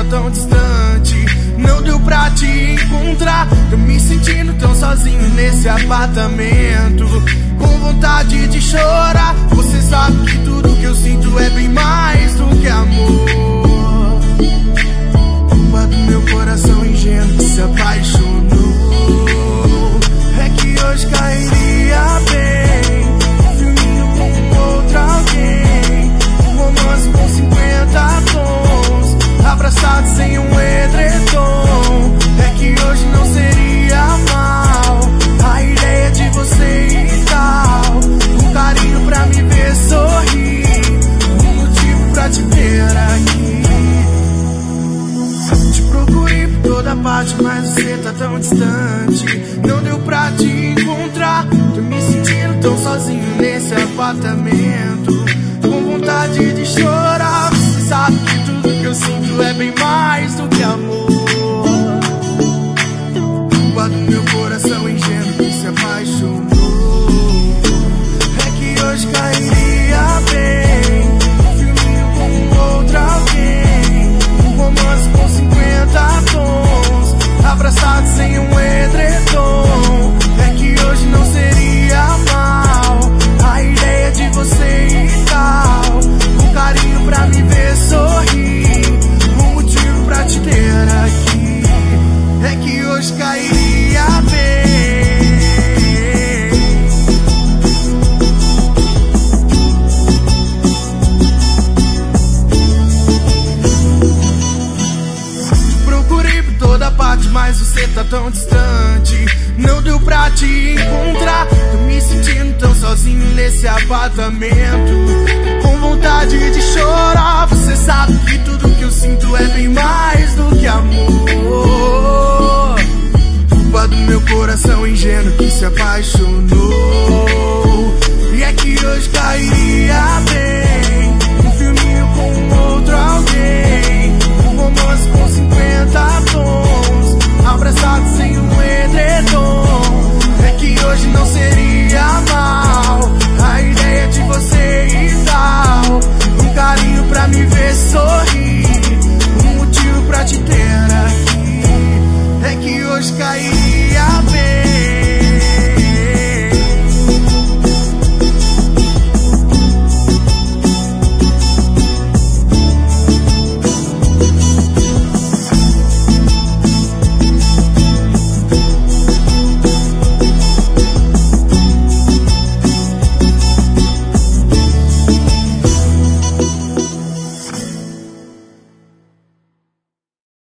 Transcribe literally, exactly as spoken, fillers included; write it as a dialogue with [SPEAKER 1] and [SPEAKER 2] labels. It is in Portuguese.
[SPEAKER 1] tá tão distante. Não deu pra te encontrar. Tô me sentindo tão sozinho nesse apartamento, com vontade de chorar. Você sabe que tudo que eu sinto é bem mais do que amor. Culpa do meu coração ingênuo que se apaixonou. É que hoje cairia bem um filminho com outro alguém, um romance com cinquenta tons, abraçado sem um edredom. É que hoje não seria mal a ideia de você e tal, um carinho pra me ver sorrir, um motivo pra te ter aqui. Te procurei por toda parte, mas você tá tão distante. Não deu pra te encontrar. Tô me sentindo tão sozinho nesse apartamento, com vontade de chorar. Você sabe que tudo que eu sinto é bem mais do que amor. Culpa do meu coração ingênuo que se apaixonou. É que hoje cairia bem um filminho com outro alguém, um romance com cinquenta tons, abraçado sem um edredom. É que hoje não seria mal a ideia de você e tal, um carinho pra me ver sorrir, um motivo pra te ter aqui. É que hoje cairia bem. Procurei por toda parte, mas você tá tão distante. Não deu pra te encontrar. Tô me sentindo tão sozinho nesse apartamento, com vontade de chorar. Você sabe que tudo que eu sinto é bem mais do que amor. Culpa do meu coração ingênuo que se apaixonou.